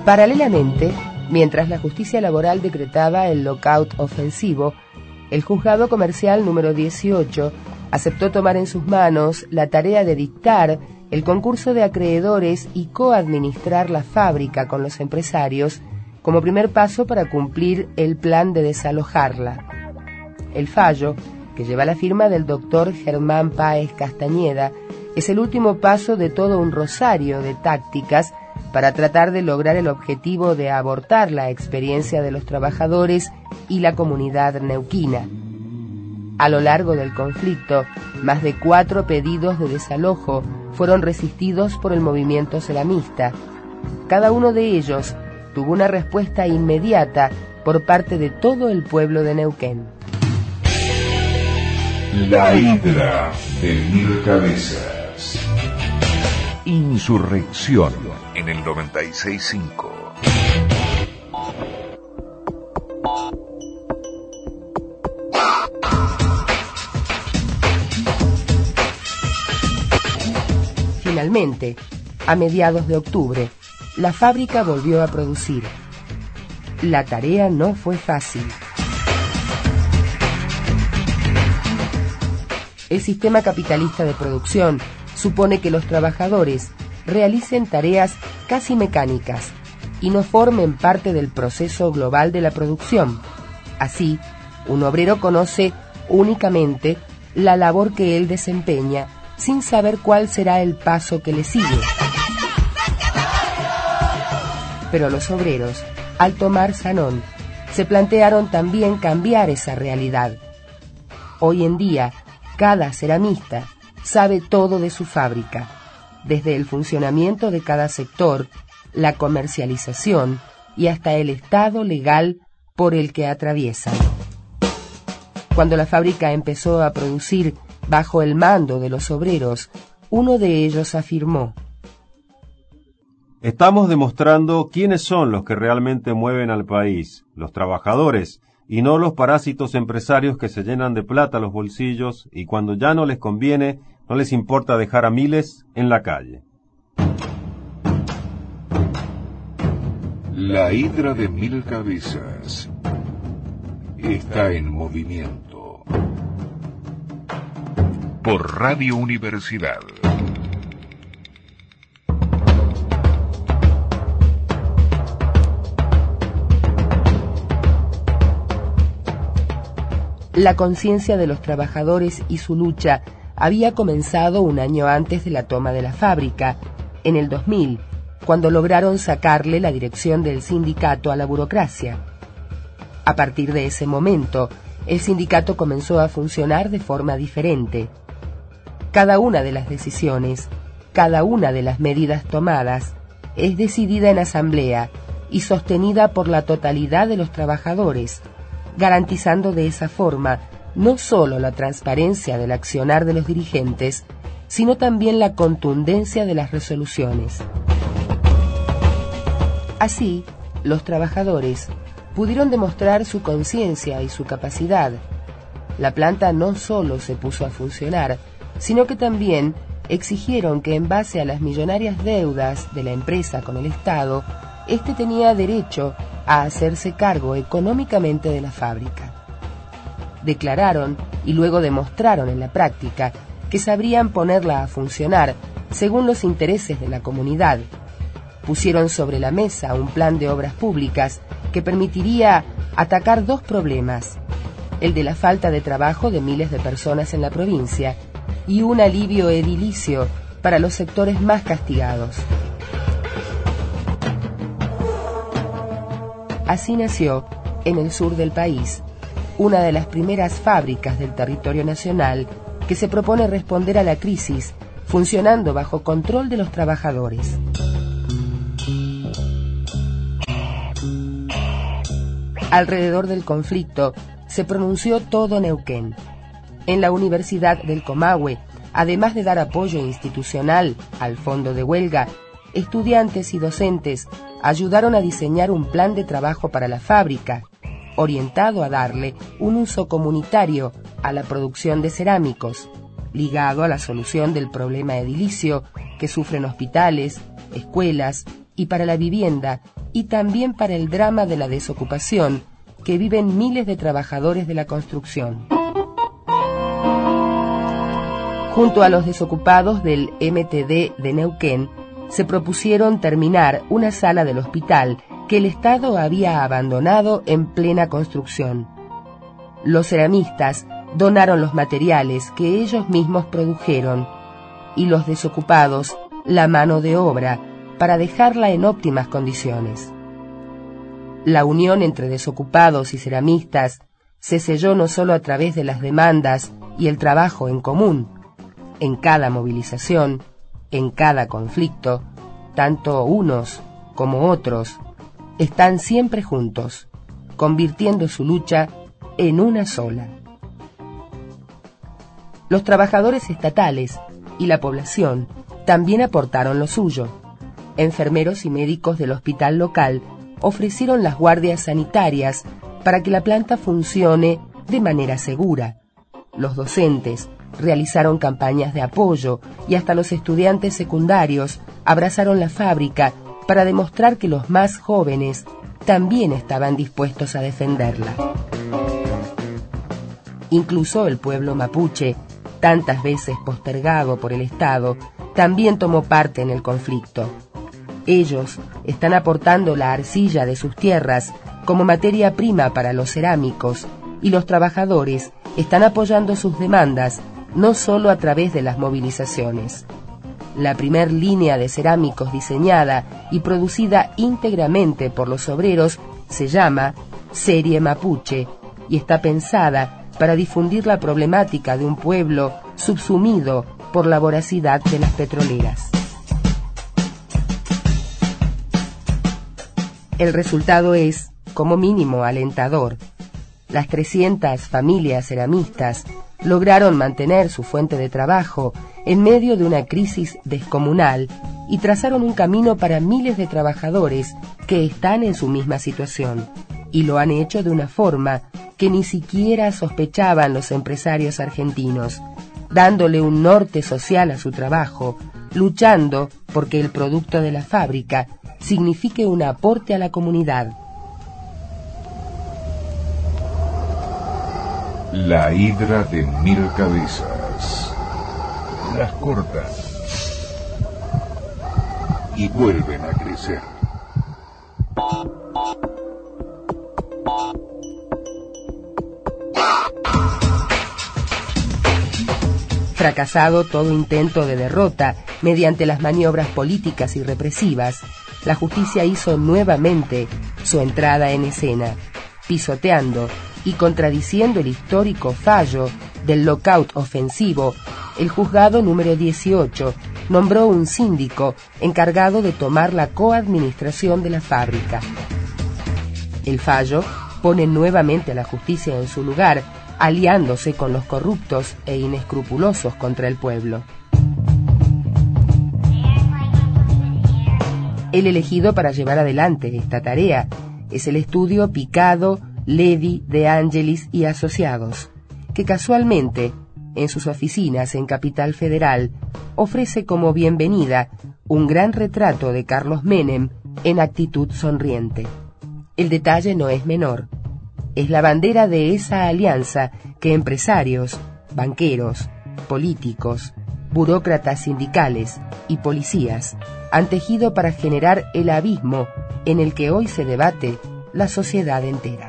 Paralelamente, mientras la justicia laboral decretaba el lockout ofensivo, el juzgado comercial número 18 aceptó tomar en sus manos la tarea de dictar el concurso de acreedores y coadministrar la fábrica con los empresarios como primer paso para cumplir el plan de desalojarla. El fallo, que lleva la firma del doctor Germán Páez Castañeda, es el último paso de todo un rosario de tácticas para tratar de lograr el objetivo de abortar la experiencia de los trabajadores y la comunidad neuquina. A lo largo del conflicto, más de 4 pedidos de desalojo fueron resistidos por el movimiento ceramista. Cada uno de ellos tuvo una respuesta inmediata por parte de todo el pueblo de Neuquén. La Hidra de 1000 cabezas. Insurrección en el 96.5. Finalmente, a mediados de octubre, la fábrica volvió a producir. La tarea no fue fácil. El sistema capitalista de producción supone que los trabajadores realicen tareas casi mecánicas y no formen parte del proceso global de la producción. Así, un obrero conoce únicamente la labor que él desempeña sin saber cuál será el paso que le sigue. Pero los obreros, al tomar Sanón, se plantearon también cambiar esa realidad. Hoy en día, cada ceramista sabe todo de su fábrica, desde el funcionamiento de cada sector, la comercialización y hasta el estado legal por el que atraviesan. Cuando la fábrica empezó a producir bajo el mando de los obreros, uno de ellos afirmó: estamos demostrando quiénes son los que realmente mueven al país, los trabajadores, y no los parásitos empresarios que se llenan de plata los bolsillos y cuando ya no les conviene, no les importa dejar a miles en la calle. La Hidra de 1000 cabezas está en movimiento. Por Radio Universidad. La conciencia de los trabajadores y su lucha había comenzado un año antes de la toma de la fábrica, en el 2000, cuando lograron sacarle la dirección del sindicato a la burocracia. A partir de ese momento, el sindicato comenzó a funcionar de forma diferente. Cada una de las decisiones, cada una de las medidas tomadas, es decidida en asamblea y sostenida por la totalidad de los trabajadores, garantizando de esa forma no solo la transparencia del accionar de los dirigentes, sino también la contundencia de las resoluciones. Así, los trabajadores pudieron demostrar su conciencia y su capacidad. La planta no solo se puso a funcionar, sino que también exigieron que en base a las millonarias deudas de la empresa con el Estado, éste tenía derecho a hacerse cargo económicamente de la fábrica. Declararon y luego demostraron en la práctica que sabrían ponerla a funcionar según los intereses de la comunidad. Pusieron sobre la mesa un plan de obras públicas que permitiría atacar 2 problemas: el de la falta de trabajo de miles de personas en la provincia y un alivio edilicio para los sectores más castigados. Así nació, en el sur del país, una de las primeras fábricas del territorio nacional que se propone responder a la crisis funcionando bajo control de los trabajadores. Alrededor del conflicto se pronunció todo Neuquén. En la Universidad del Comahue, además de dar apoyo institucional al fondo de huelga, estudiantes y docentes ayudaron a diseñar un plan de trabajo para la fábrica, orientado a darle un uso comunitario a la producción de cerámicos, ligado a la solución del problema edilicio que sufren hospitales, escuelas y para la vivienda y también para el drama de la desocupación que viven miles de trabajadores de la construcción. Junto a los desocupados del MTD de Neuquén, se propusieron terminar una sala del hospital que el Estado había abandonado en plena construcción. Los ceramistas donaron los materiales que ellos mismos produjeron y los desocupados la mano de obra para dejarla en óptimas condiciones. La unión entre desocupados y ceramistas se selló no solo a través de las demandas y el trabajo en común. En cada movilización, en cada conflicto, tanto unos como otros están siempre juntos, convirtiendo su lucha en una sola. Los trabajadores estatales y la población también aportaron lo suyo. Enfermeros y médicos del hospital local ofrecieron las guardias sanitarias para que la planta funcione de manera segura. Los docentes realizaron campañas de apoyo y hasta los estudiantes secundarios abrazaron la fábrica para demostrar que los más jóvenes también estaban dispuestos a defenderla. Incluso el pueblo mapuche, tantas veces postergado por el Estado, también tomó parte en el conflicto. Ellos están aportando la arcilla de sus tierras como materia prima para los cerámicos y los trabajadores están apoyando sus demandas no solo a través de las movilizaciones. La primer línea de cerámicos diseñada y producida íntegramente por los obreros se llama Serie Mapuche y está pensada para difundir la problemática de un pueblo subsumido por la voracidad de las petroleras. El resultado es, como mínimo, alentador. Las 300 familias ceramistas lograron mantener su fuente de trabajo en medio de una crisis descomunal y trazaron un camino para miles de trabajadores que están en su misma situación, y lo han hecho de una forma que ni siquiera sospechaban los empresarios argentinos, dándole un norte social a su trabajo, luchando porque el producto de la fábrica signifique un aporte a la comunidad. La hidra de 1000 cabezas. Las cortan y vuelven a crecer. Fracasado todo intento de derrota mediante las maniobras políticas y represivas, la justicia hizo nuevamente su entrada en escena, pisoteando y contradiciendo el histórico fallo del lockout ofensivo. El juzgado número 18 nombró un síndico encargado de tomar la coadministración de la fábrica. El fallo pone nuevamente a la justicia en su lugar, aliándose con los corruptos e inescrupulosos contra el pueblo. El elegido para llevar adelante esta tarea es el estudio Picado, Levy, De Angelis y Asociados, que casualmente, en sus oficinas en Capital Federal, ofrece como bienvenida un gran retrato de Carlos Menem en actitud sonriente. El detalle no es menor. Es la bandera de esa alianza que empresarios, banqueros, políticos, burócratas sindicales y policías han tejido para generar el abismo en el que hoy se debate la sociedad entera.